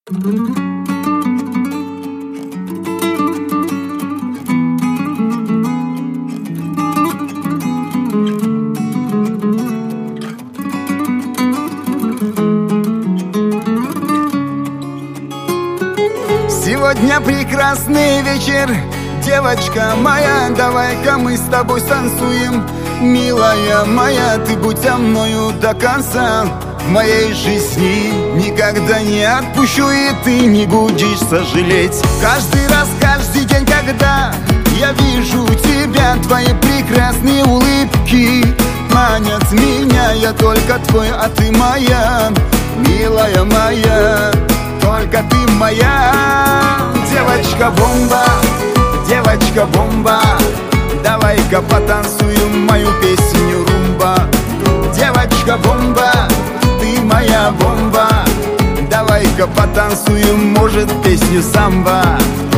Сегодня прекрасный вечер, девочка моя, давай-ка мы с тобой станцуем. Милая моя, ты будь со мною до конца. В моей жизни никогда не отпущу, и ты не будешь сожалеть. Каждый раз, каждый день, когда я вижу тебя, твои прекрасные улыбки манят меня. Я только твой, а ты моя, милая моя, только ты моя. Девочка-бомба, девочка-бомба, давай-ка потанцуем мою песню румба. Девочка-бомба, ты моя бомба, давай-ка потанцуем, может, песню самбо.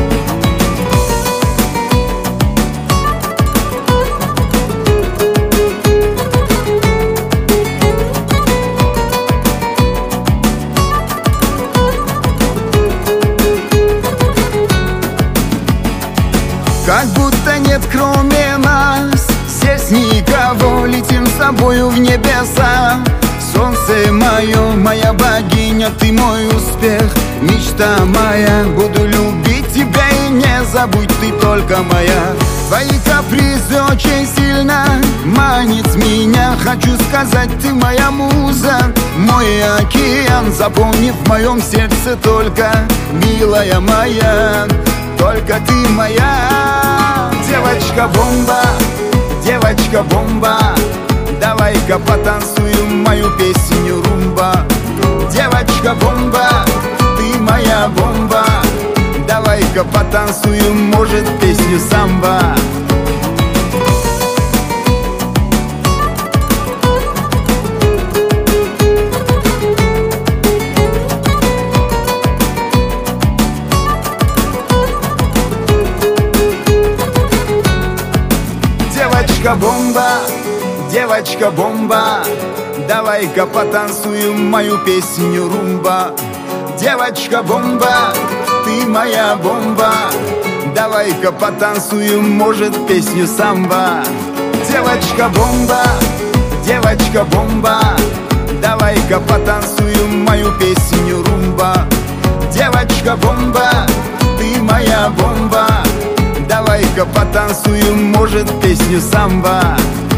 Как будто нет кроме нас здесь никого, летим с тобою в небеса. Солнце мое, моя богиня, ты мой успех, мечта моя. Буду любить тебя и не забудь, ты только моя. Твои капризы очень сильно манит меня. Хочу сказать, ты моя муза, мой океан. Запомни в моем сердце только, милая моя, только ты моя. Девочка-бомба, девочка-бомба, давай-ка потанцуем мою песню румба. Девочка-бомба, ты моя бомба, давай-ка потанцуем, может, песню самбо. Девочка-бомба, девочка-бомба, давай-ка потанцуем мою песню румба. Девочка-бомба, ты моя бомба, давай-ка потанцуем, может, песню самбо. Девочка-бомба, девочка-бомба, давай-ка потанцуем мою песню румба. Девочка-бомба, ты моя бомба, давай-ка потанцуем, может, песню самбо.